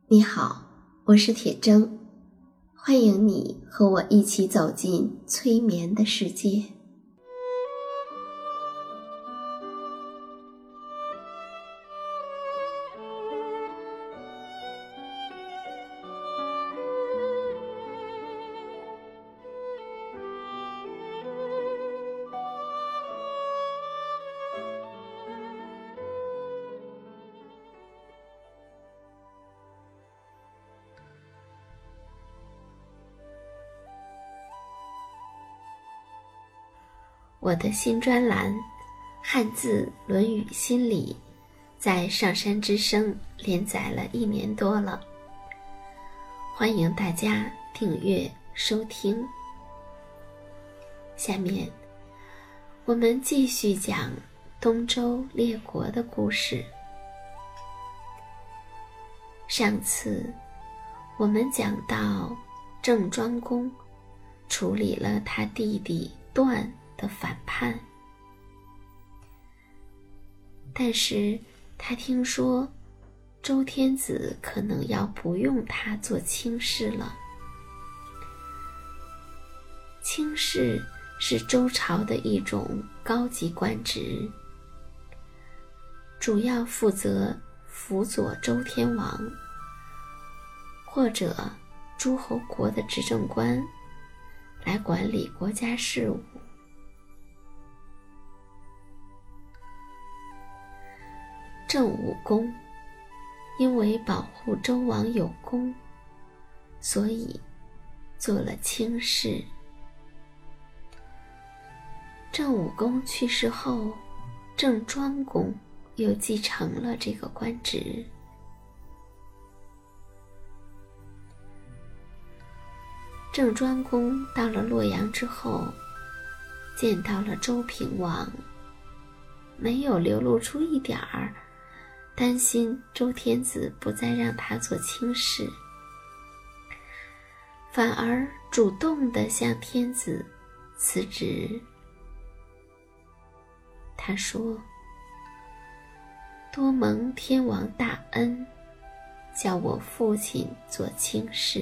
你好，我是铁铮，欢迎你和我一起走进催眠的世界。我的新专栏汉字论语心理在上山之声连载了1年多了，欢迎大家订阅收听。下面我们继续讲东周列国的故事。上次我们讲到郑庄公处理了他弟弟段的反叛，但是他听说周天子可能要不用他做卿士了。卿士是周朝的一种高级官职，主要负责辅佐周天王或者诸侯国的执政官来管理国家事务。郑武公因为保护周王有功，所以做了卿士。郑武公去世后，郑庄公又继承了这个官职。郑庄公到了洛阳之后，见到了周平王，没有流露出一点儿担心周天子不再让他做卿士，反而主动地向天子辞职。他说：多蒙天王大恩，叫我父亲做卿士。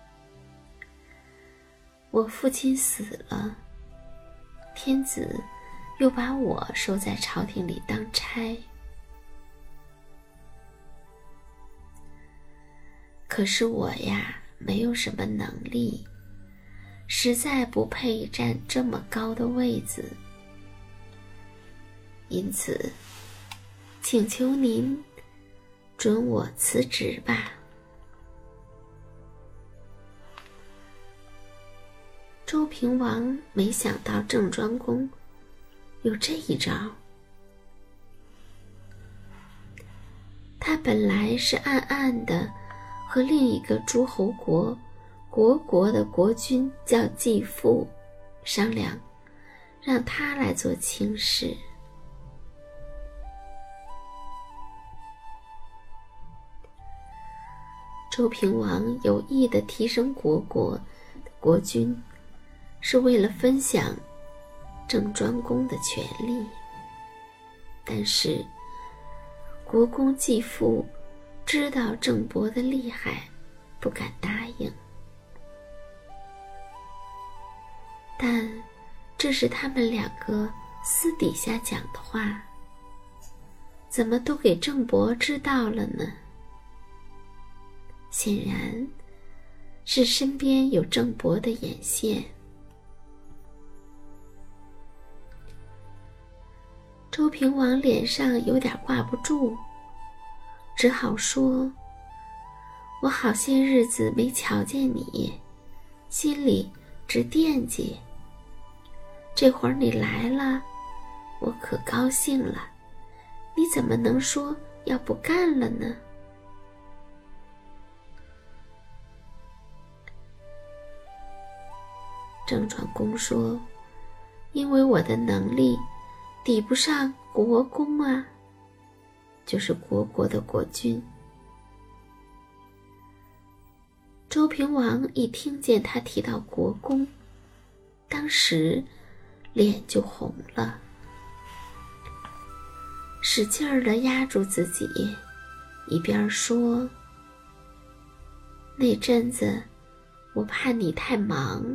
我父亲死了，天子又把我收在朝廷里当差。可是我呀，没有什么能力，实在不配站这么高的位子，因此请求您准我辞职吧。周平王没想到郑庄公有这一招，他本来是暗暗的和另一个诸侯国国的国君叫季父商量，让他来做卿士。周平王有意地提升国君，是为了分享郑庄公的权利，但是国公季父知道郑伯的厉害，不敢答应。但这是他们两个私底下讲的话，怎么都给郑伯知道了呢？显然是身边有郑伯的眼线。周平王脸上有点挂不住，只好说：我好些日子没瞧见你，心里直惦记，这会儿你来了，我可高兴了，你怎么能说要不干了呢？郑庄公说：因为我的能力抵不上国公啊，就是国的国君。周平王一听见他提到国公，当时脸就红了，使劲儿地压住自己，一边说： 那阵子我怕你太忙，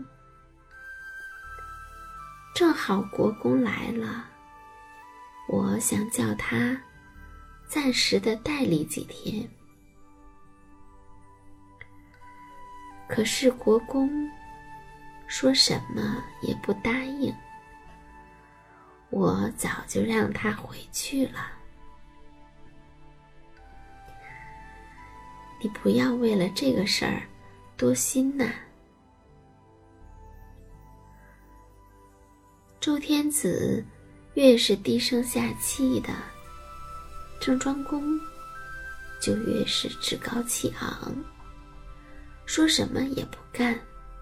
正好国公来了，我想叫他暂时的代理几天。可是国公说什么也不答应，我早就让他回去了。你不要为了这个事儿多心呐。周天子越是低声下气的，郑庄公就越是趾高气昂，说什么也不干，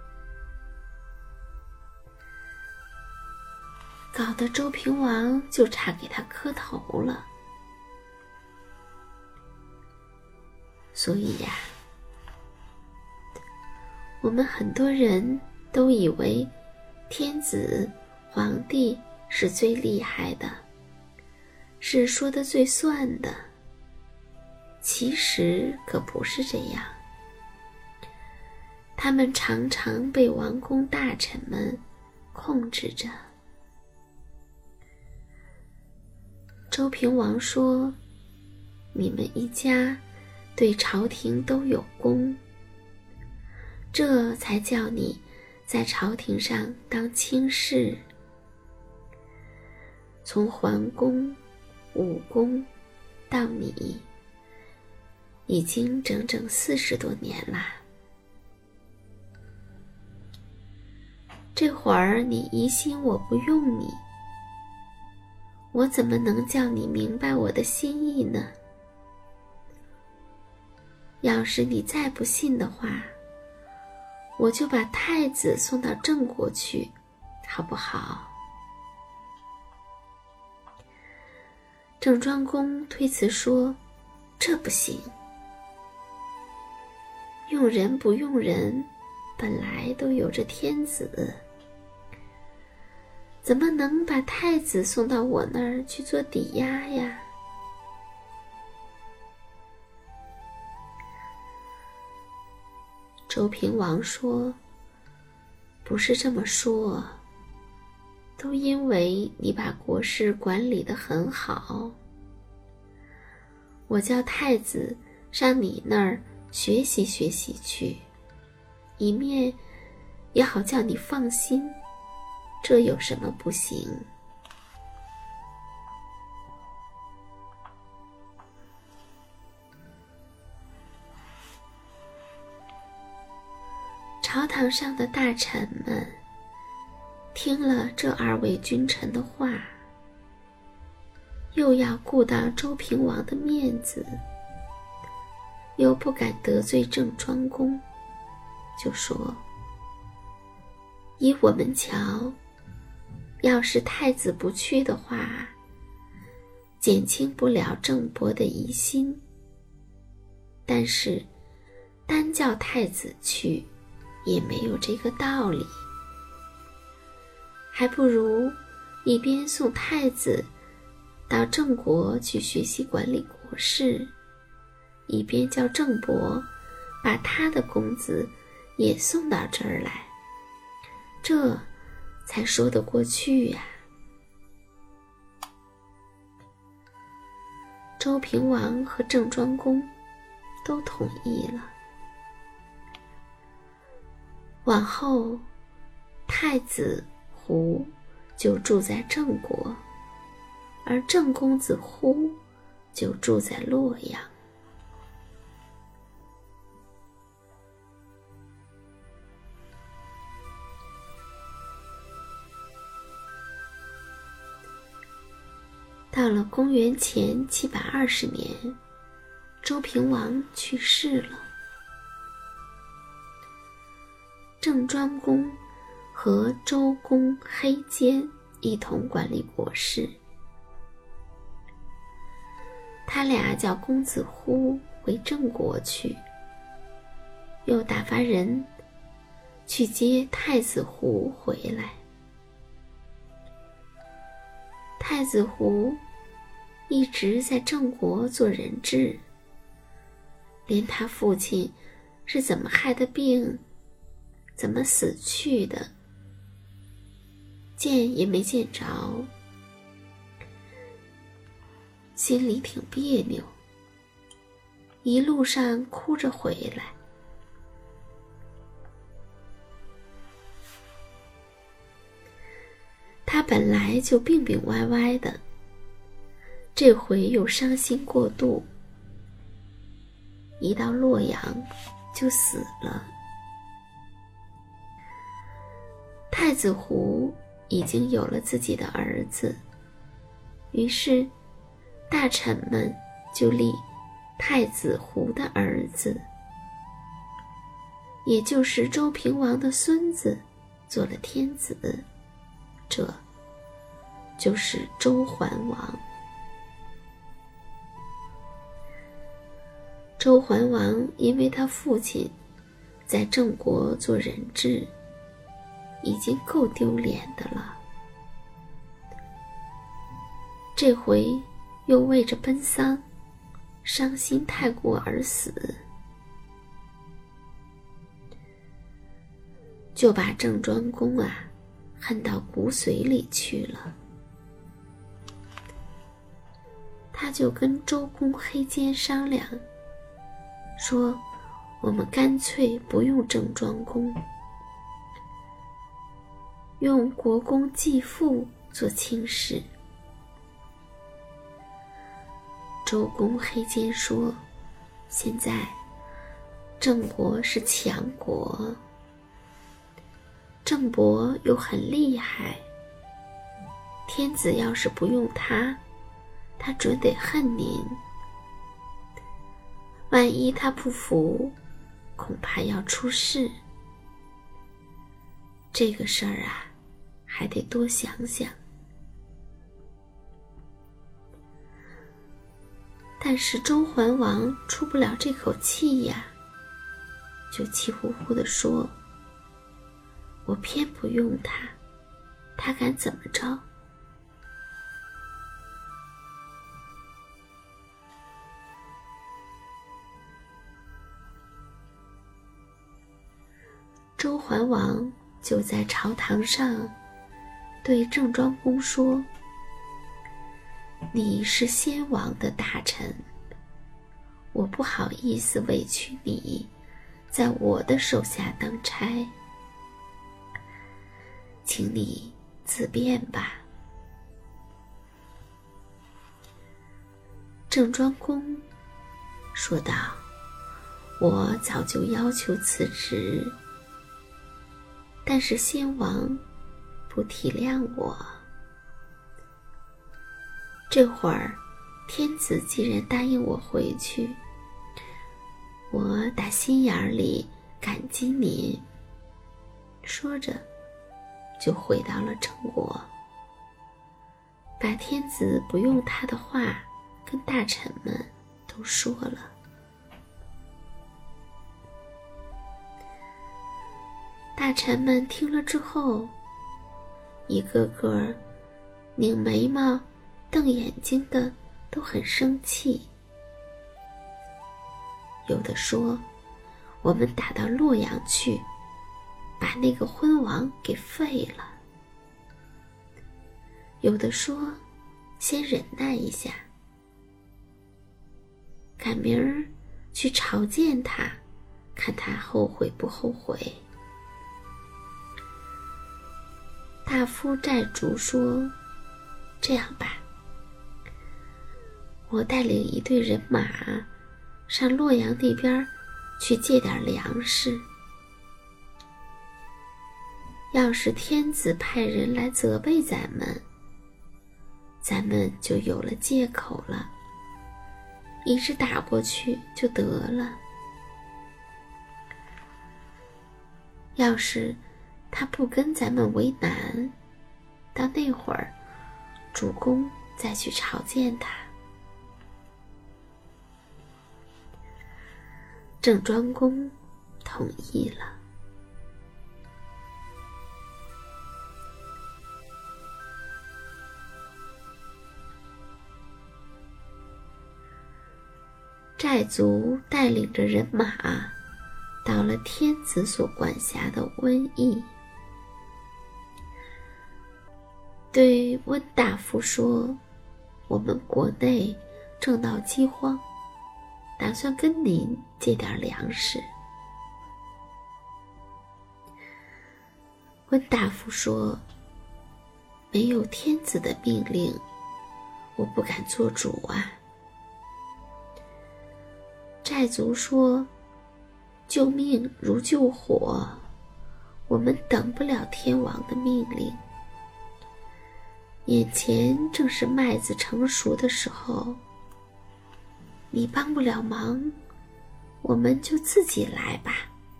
搞得周平王就差给他磕头了。所以呀，我们很多人都以为天子、皇帝是最厉害的，是说的最算的，其实可不是这样。他们常常被王公大臣们控制着。周平王说，你们一家对朝廷都有功，这才叫你在朝廷上当卿士。从桓公、武公到你，已经整整40多年啦。这会儿你疑心我不用你，我怎么能叫你明白我的心意呢？要是你再不信的话，我就把太子送到郑国去，好不好？郑庄公推辞说，这不行，用人不用人，本来都有着天子，怎么能把太子送到我那儿去做抵押呀？周平王说，不是这么说，都因为你把国事管理得很好，我叫太子上你那儿学习学习去，一面也好叫你放心，这有什么不行？朝堂上的大臣们听了这2位君臣的话，又要顾到周平王的面子，又不敢得罪郑庄公，就说，依我们瞧，要是太子不去的话，减轻不了郑伯的疑心，但是单叫太子去也没有这个道理，还不如一边送太子到郑国去学习管理国事，一边叫郑伯把他的公子也送到这儿来，这才说得过去呀。周平王和郑庄公都同意了。往后，太子胡就住在郑国，而郑公子忽就住在洛阳。到了公元前720年，周平王去世了。郑庄公和周公黑肩一同管理国事，他俩叫公子忽回郑国去，又打发人去接太子胡回来。太子胡一直在郑国做人质，连他父亲是怎么害的病，怎么死去的，见也没见着，心里挺别扭，一路上哭着回来。他本来就病病歪歪的，这回又伤心过度，一到洛阳就死了。太子胡已经有了自己的儿子，于是大臣们就立太子胡的儿子，也就是周平王的孙子做了天子，这就是周桓王。周桓王因为他父亲在郑国做人质，已经够丢脸的了，这回又为着奔丧伤心太过而死，就把郑庄公恨到骨髓里去了。他就跟周公黑肩商量，说我们干脆不用郑庄公，用国公继父做卿士。周公黑肩说，现在郑国是强国，郑伯又很厉害，天子要是不用他，他准得恨您。万一他不服，恐怕要出事。这个事儿还得多想想。但是周桓王出不了这口气呀，就气呼呼地说，我偏不用他，他敢怎么着？周桓王就在朝堂上对郑庄公说，你是先王的大臣，我不好意思委屈你在我的手下当差，请你自便吧。郑庄公说道，我早就要求辞职，但是先王不体谅我。这会儿天子既然答应我回去，我打心眼里感激您。说着就回到了郑国，把天子不用他的话跟大臣们都说了。大臣们听了之后，一个个拧眉毛瞪眼睛的都很生气，有的说我们打到洛阳去，把那个昏王给废了，有的说先忍耐一下，赶明儿去朝见他，看他后悔不后悔。大夫寨主说，这样吧，我带领一队人马上洛阳那边去借点粮食，要是天子派人来责备咱们，咱们就有了借口了，一直打过去就得了。要是他不跟咱们为难，到那会儿主公再去朝见他。郑庄公同意了。寨族带领着人马了天子所管辖的瘟疫。对温大夫说，我们国内正闹饥荒，打算跟您借点粮食。温大夫说，没有天子的命令，我不敢做主啊。寨族说，救命如救火，我们等不了天王的命令。眼前正是麦子成熟的时候，你帮不了忙，我们就自己来吧。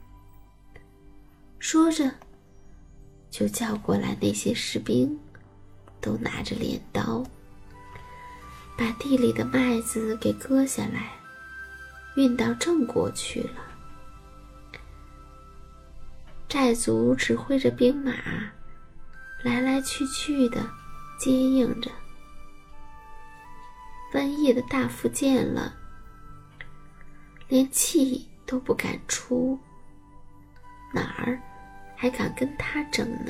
说着，就叫过来那些士兵，都拿着镰刀，把地里的麦子给割下来，运到郑国去了。寨族指挥着兵马，来来去去的接应着。瘟疫的大夫见了，连气都不敢出，哪儿还敢跟他争呢？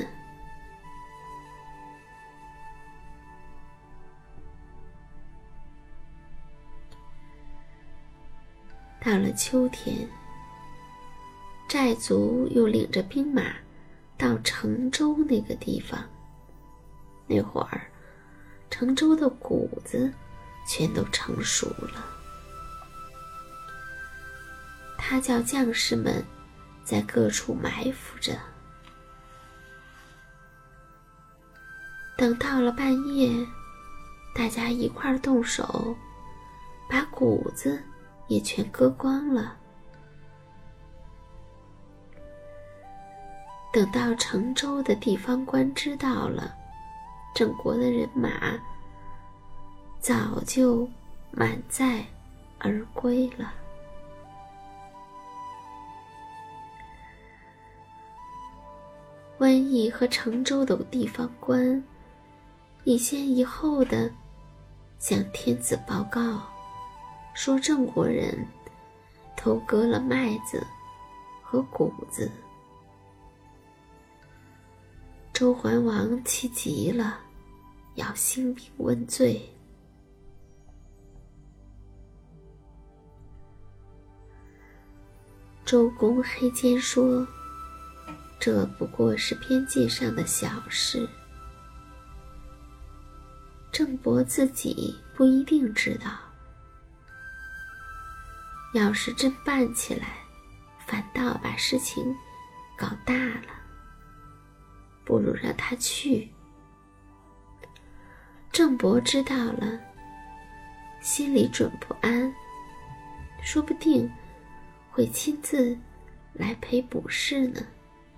到了秋天，寨族又领着兵马到成州那个地方。那会儿，成州的谷子全都成熟了。他叫将士们在各处埋伏着。等到了半夜，大家一块儿动手，把谷子也全割光了。等到成州的地方官知道了，郑国的人马早就满载而归了。瘟疫和成州的地方官一先一后的向天子报告，说郑国人偷割了麦子和谷子。周桓王气急了，要兴兵问罪。周公黑肩说，这不过是边界上的小事，郑伯自己不一定知道。要是真办起来，反倒把事情搞大了，不如让他去。郑伯知道了，心里准不安，说不定会亲自来赔补事呢。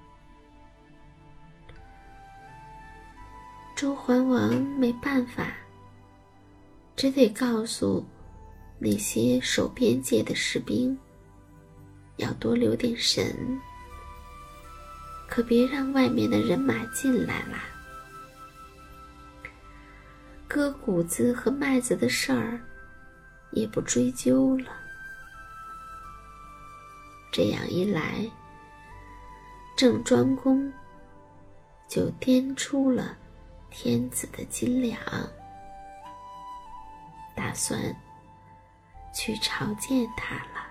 周桓王没办法，只得告诉那些守边界的士兵，要多留点神，可别让外面的人马进来啦。割谷子和麦子的事儿也不追究了。这样一来，郑庄公就颠出了天子的斤两，打算去朝见他了。